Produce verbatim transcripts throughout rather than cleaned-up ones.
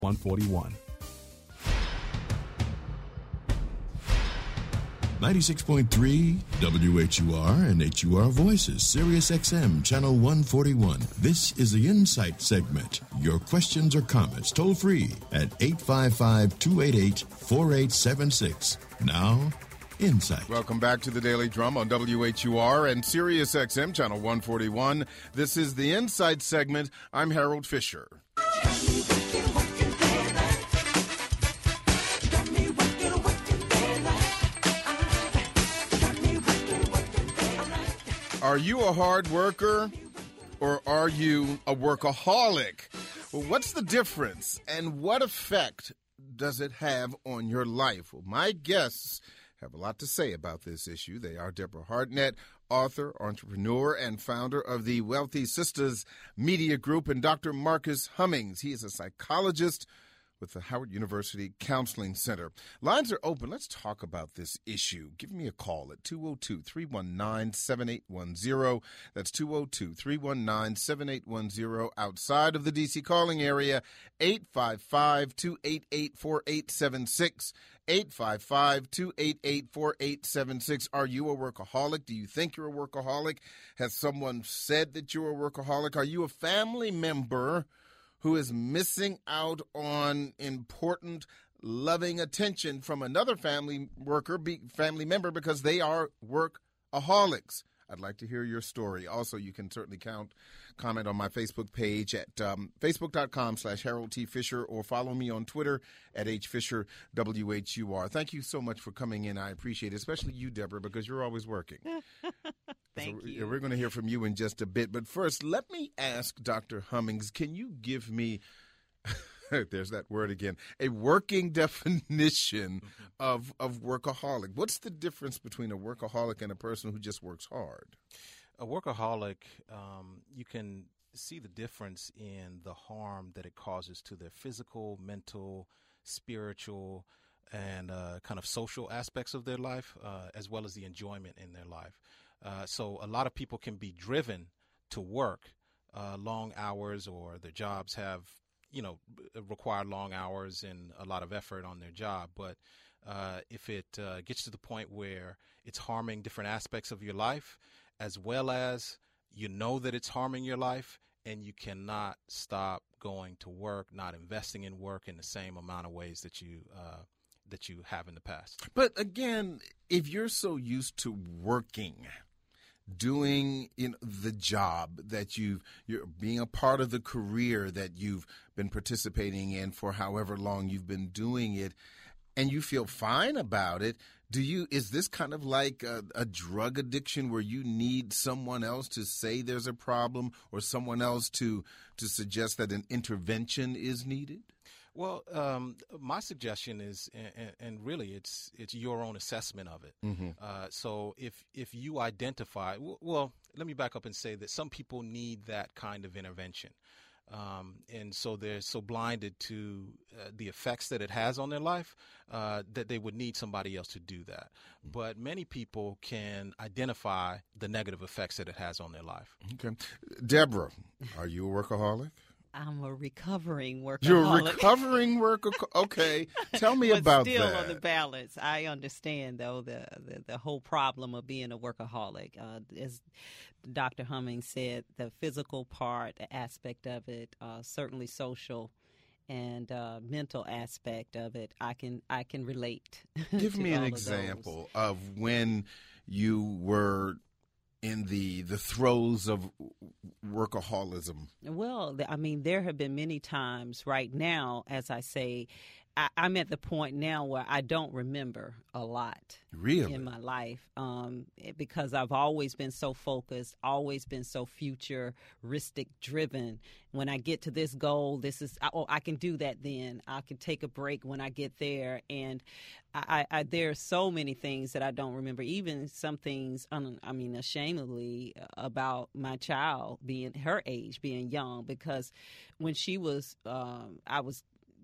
one forty-one. ninety-six point three W H U R and H U R Voices, Sirius X M, Channel one forty-one. This is the Insight segment. Your questions or comments toll free at eight five five, two eight eight, four eight seven six. Now, Insight. Welcome back to the Daily Drum on W H U R and Sirius X M, Channel one forty-one. This is the Insight segment. I'm Harold Fisher. Are you a hard worker or are you a workaholic? Well, what's the difference and what effect does it have on your life? Well, my guests have a lot to say about this issue. They are Deborah Hartnett, author, entrepreneur, and founder of the Wealthy Sistas Media Group, and Doctor Marcus Hummings. He is a psychologist with the Howard University Counseling Center. Lines are open. Let's talk about this issue. Give me a call at two oh two, three one nine, seven eight one zero. That's two oh two, three one nine, seven eight one zero. Outside of the D C calling area, eight five five, two eight eight, four eight seven six. eight five five, two eight eight, four eight seven six. Are you a workaholic? Do you think you're a workaholic? Has someone said that you're a workaholic? Are you a family member who is missing out on important, loving attention from another family worker, be, family member, because they are workaholics? I'd like to hear your story. Also, you can certainly count, comment on my Facebook page at um, facebook.com slash Harold T. Fisher, or follow me on Twitter at H Fisher W H U R. Thank you so much for coming in. I appreciate it, especially you, Deborah, because you're always working. Thank so you. We're going to hear from you in just a bit. But first, let me ask Doctor Hummings, can you give me, there's that word again, a working definition of, of workaholic? What's the difference between a workaholic and a person who just works hard? A workaholic, um, you can see the difference in the harm that it causes to their physical, mental, spiritual, and uh, kind of social aspects of their life, uh, as well as the enjoyment in their life. Uh, so a lot of people can be driven to work uh, long hours, or their jobs have, you know, require long hours and a lot of effort on their job. But uh, if it uh, gets to the point where it's harming different aspects of your life, as well as you know that it's harming your life, and you cannot stop going to work, not investing in work in the same amount of ways that you uh, that you have in the past. But again, if you're so used to working, doing you know, the job that you've, you're being a part of the career that you've been participating in for however long you've been doing it, and you feel fine about it, do you, is this kind of like a, a drug addiction where you need someone else to say there's a problem, or someone else to, to suggest that an intervention is needed? Well, um, my suggestion is, and, and really it's it's your own assessment of it. Mm-hmm. Uh, so if if you identify, well, let me back up and say that some people need that kind of intervention. Um, and so they're so blinded to uh, the effects that it has on their life uh, that they would need somebody else to do that. Mm-hmm. But many people can identify the negative effects that it has on their life. Okay. Deborah, are you a workaholic? I'm a recovering workaholic. You're a recovering worker. Okay, tell me but about still that. on the balance. I understand though the the, the whole problem of being a workaholic. Uh, as Doctor Hummings said, the physical part, the aspect of it, uh, certainly social and uh, mental aspect of it. I can I can relate. Give to me an all of example those. of when you were in the the throes of workaholism. Well, I mean, there have been many times right now, as I say, I, I'm at the point now where I don't remember a lot Really? in my life um, because I've always been so focused, always been so futuristic driven. When I get to this goal, this is, oh, I can do that then. I can take a break when I get there. And I, I, there are so many things that I don't remember, even some things, I mean, ashamedly about my child being her age, being young, because when she was, um, I was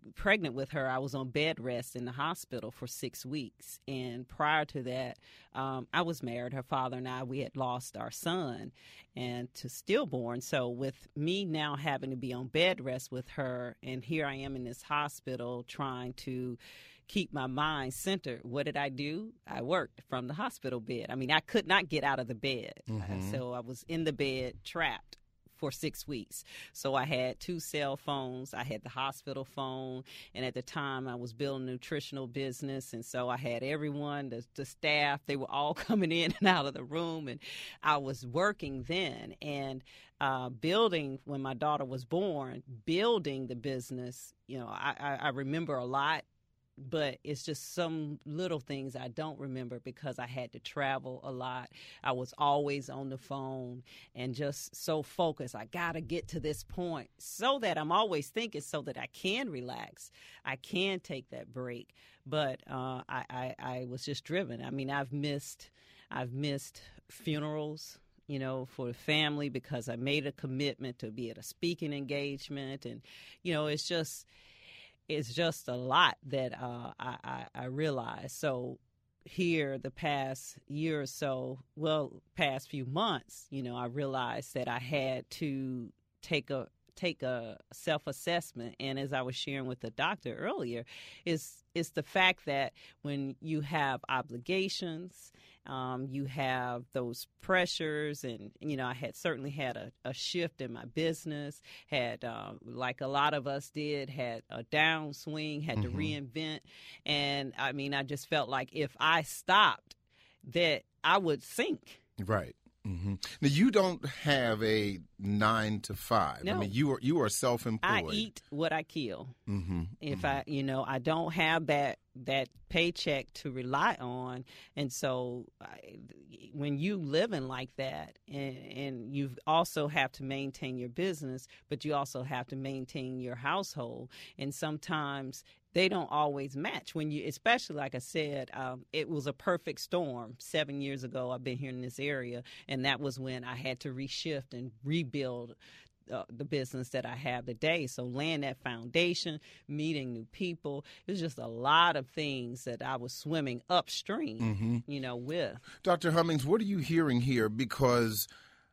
pregnant with her, I was on bed rest in the hospital for six weeks. And prior to that, um, I was married. Her father and I, we had lost our son and to stillborn. So with me now having to be on bed rest with her, and here I am in this hospital trying to keep my mind centered. What did I do? I worked from the hospital bed. I mean, I could not get out of the bed. Mm-hmm. So I was in the bed trapped for six weeks. So I had two cell phones. I had the hospital phone. And at the time, I was building a nutritional business. And so I had everyone, the, the staff, they were all coming in and out of the room. And I was working then. And uh, building, when my daughter was born, building the business, you know, I, I, I remember a lot. But it's just some little things I don't remember because I had to travel a lot. I was always on the phone and just so focused. I got to get to this point so that I'm always thinking so that I can relax. I can take that break. But uh, I, I, I was just driven. I mean, I've missed, I've missed funerals, you know, for the family because I made a commitment to be at a speaking engagement. And, you know, it's just... It's just a lot that uh, I, I, I realized. So here the past year or so, well, past few months, you know, I realized that I had to take a take a self-assessment. And as I was sharing with the doctor earlier, is it's the fact that when you have obligations, um, you have those pressures, and, you know, I had certainly had a, a shift in my business, had, uh, like a lot of us did, had a downswing, had mm-hmm. to reinvent. And, I mean, I just felt like if I stopped, that I would sink. Right. Mm-hmm. Now, you don't have a nine to five. No. I mean, you are you are self-employed. I eat what I kill. Mm-hmm. If mm-hmm. I, you know, I don't have that that paycheck to rely on, and so I, when you living like that, and, and you also have to maintain your business, but you also have to maintain your household, and sometimes they don't always match when you, especially like I said, um, it was a perfect storm. Seven years ago, I've been here in this area, and that was when I had to reshift and rebuild uh, the business that I have today. So laying that foundation, meeting new people, it was just a lot of things that I was swimming upstream, mm-hmm. you know, with. Doctor Hummings, what are you hearing here? Because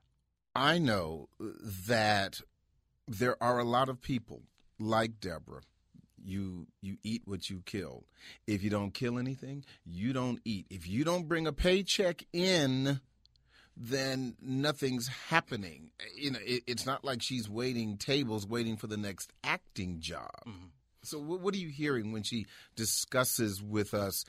I know that there are a lot of people like Deborah. You you eat what you kill. If you don't kill anything, you don't eat. If you don't bring a paycheck in, then nothing's happening. You know, it, it's not like she's waiting tables, waiting for the next acting job. Mm-hmm. So what, what are you hearing when she discusses with us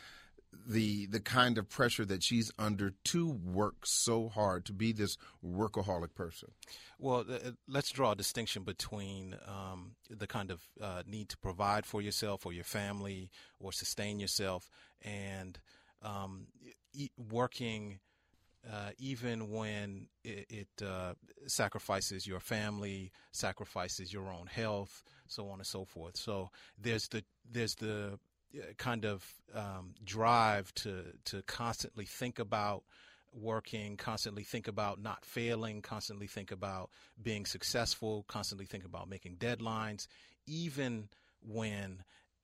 the the kind of pressure that she's under to work so hard, to be this workaholic person? Well, uh, let's draw a distinction between um, the kind of uh, need to provide for yourself or your family or sustain yourself, and um, e- working uh, even when it, it uh, sacrifices your family, sacrifices your own health, so on and so forth. So there's the there's the kind of um, drive to to constantly think about working, constantly think about not failing, constantly think about being successful, constantly think about making deadlines, even when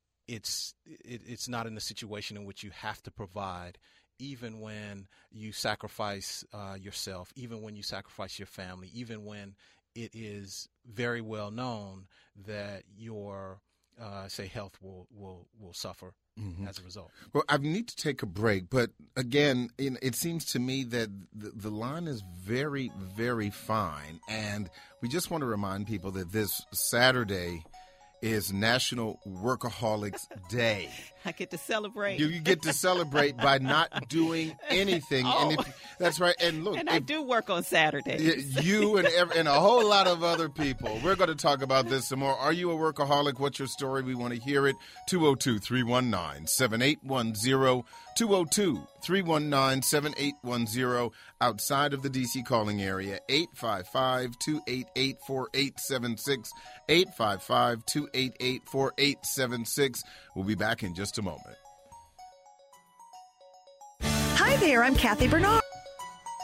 it's it, it's not in a situation in which you have to provide, even when you sacrifice uh, yourself, even when you sacrifice your family, even when it is very well known that your Uh, say health will will will suffer mm-hmm. as a result. Well, I need to take a break, but again, it seems to me that the, the line is very, very fine, and we just want to remind people that this Saturday is National Workaholics Day. I get to celebrate. You, you get to celebrate by not doing anything. Oh. And if, that's right. And look, and I if, do work on Saturdays. You and every, and a whole lot of other people. We're going to talk about this some more. Are you a workaholic? What's your story? We want to hear it. two oh two, three one nine, seven eight one zero. two oh two, three one nine, seven eight one zero. Outside of the D C calling area, eight five five, two eight eight, four eight seven six. eight five five, two eight eight, four eight seven six. We'll be back in just a moment. Hi there, I'm Kathy Bernard.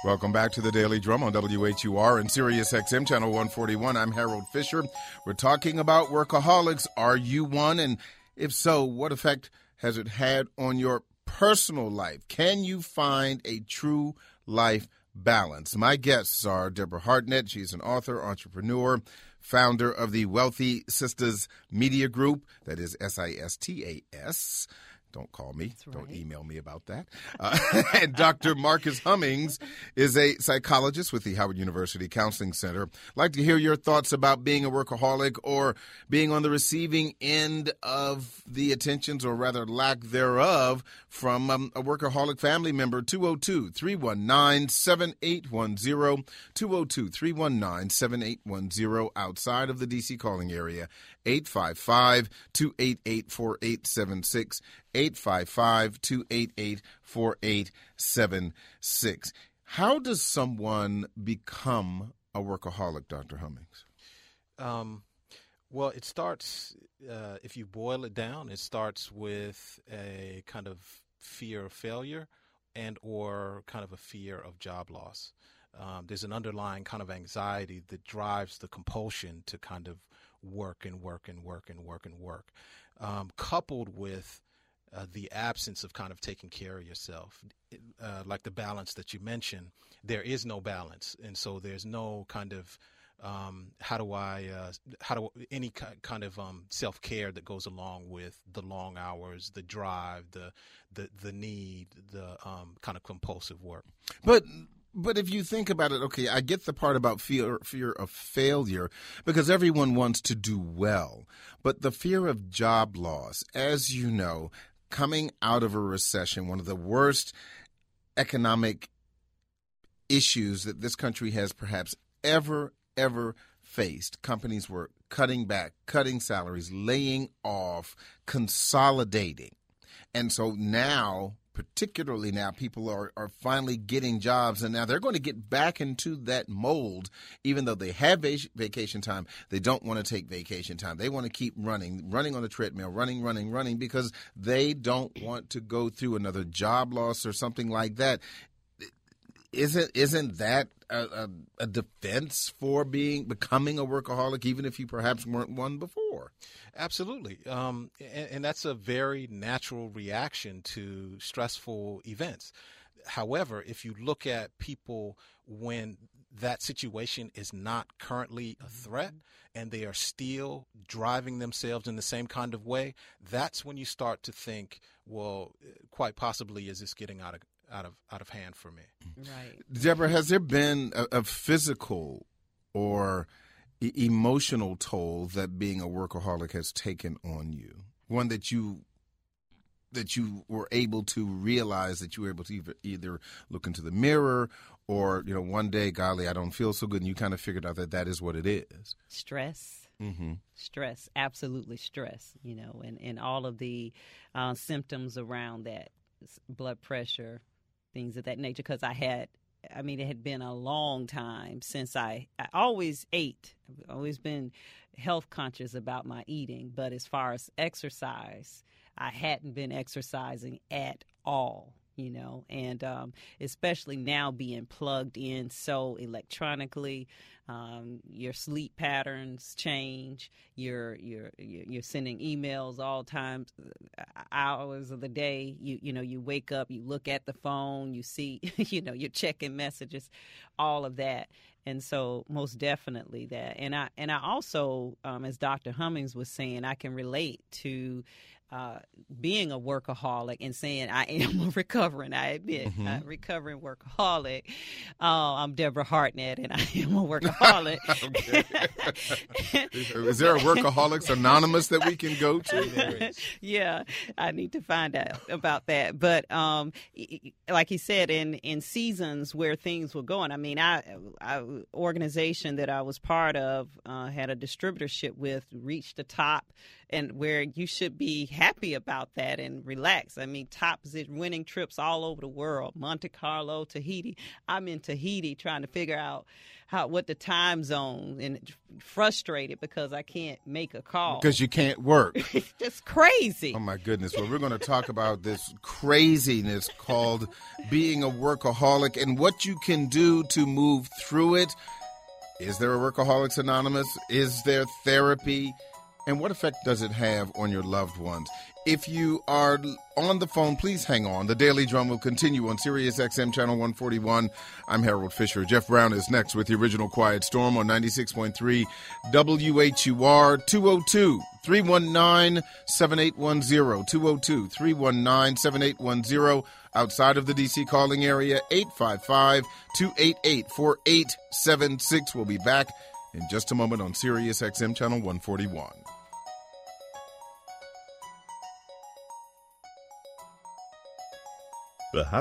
Welcome back to the Daily Drum on W H U R and Sirius X M Channel one forty-one. I'm Harold Fisher. We're talking about workaholics. Are you one? And if so, what effect has it had on your personal life? Can you find a true life balance? My guests are Deborah Hartnett. She's an author, entrepreneur, founder of the Wealthy Sistas Media Group. That is S I S T A S. Don't call me. Right. Don't email me about that. Uh, and Doctor Marcus Hummings is a psychologist with the Howard University Counseling Center. I'd like to hear your thoughts about being a workaholic or being on the receiving end of the attentions, or rather lack thereof, from um, a workaholic family member. two oh two, three one nine, seven eight one zero, two oh two, three one nine, seven eight one zero, outside of the D C calling area, eight five five, two eight eight, four eight seven six, eight five five, two eight eight, four eight seven six. How does someone become a workaholic, Doctor Hummings? Um, well, it starts, uh, if you boil it down, it starts with a kind of fear of failure and or kind of a fear of job loss. Um, there's an underlying kind of anxiety that drives the compulsion to kind of work and work and work and work and work, um, coupled with uh, the absence of kind of taking care of yourself. Uh, like the balance that you mentioned, there is no balance. And so there's no kind of um, how do I, uh, how do any kind of um, self-care that goes along with the long hours, the drive, the the, the need, the um, kind of compulsive work. But But if you think about it, okay, I get the part about fear fear of failure, because everyone wants to do well. But the fear of job loss, as you know, coming out of a recession, one of the worst economic issues that this country has perhaps ever, ever faced. Companies were cutting back, cutting salaries, laying off, consolidating. And so now, particularly now, people are, are finally getting jobs, and now they're going to get back into that mold. Even though they have vac- vacation time, they don't want to take vacation time. They want to keep running, running on the treadmill, running, running, running, because they don't want to go through another job loss or something like that. Isn't isn't that a, a, a defense for being becoming a workaholic, even if you perhaps weren't one before? Absolutely. Um, and, and that's a very natural reaction to stressful events. However, if you look at people when that situation is not currently a threat and they are still driving themselves in the same kind of way, that's when you start to think, well, quite possibly, is this getting out of out of out of hand for me? Right. Deborah, has there been a, a physical or e- emotional toll that being a workaholic has taken on you? One that you that you were able to realize, that you were able to either, either look into the mirror, or, you know, one day, golly, I don't feel so good, and you kind of figured out that that is what it is? Stress. Mm-hmm. Stress, absolutely stress, you know, and, and all of the uh, symptoms around that, blood pressure, things of that nature, because I had, I mean, it had been a long time since I, I always ate. I've always been health conscious about my eating, but as far as exercise, I hadn't been exercising at all, you know, and um, especially now being plugged in so electronically. Um, your sleep patterns change. You're you're you're sending emails all times, hours of the day. You you know you wake up, you look at the phone, you see you know you're checking messages, all of that. And so most definitely that. And I and I also, um, as Doctor Hummings was saying, I can relate to uh, being a workaholic and saying I am a recovering, I admit, mm-hmm. a recovering workaholic. Uh, I'm Deborah Hartnett, and I am a workaholic. Is there a Workaholics Anonymous that we can go to? Yeah, I need to find out about that. But um, like he said, in, in seasons where things were going, I mean, I, I organization that I was part of uh, had a distributorship with, reached the top, and where you should be happy about that and relax. I mean, top winning trips all over the world, Monte Carlo, Tahiti. I'm in Tahiti trying to figure out how what the time zone, and frustrated because I can't make a call. Because you can't work. It's just crazy. Oh, my goodness. Well, we're going to talk about this craziness called being a workaholic and what you can do to move through it. Is there a Workaholics Anonymous? Is there therapy? And what effect does it have on your loved ones? If you are on the phone, please hang on. The Daily Drum will continue on Sirius X M Channel one forty-one. I'm Harold Fisher. Jeff Brown is next with the original Quiet Storm on ninety-six point three W H U R. two oh two, three one nine, seven eight one zero. two oh two, three one nine, seven eight one zero. Outside of the D C calling area, eight five five, two eight eight, four eight seven six. We'll be back in just a moment on Sirius X M Channel one forty-one. The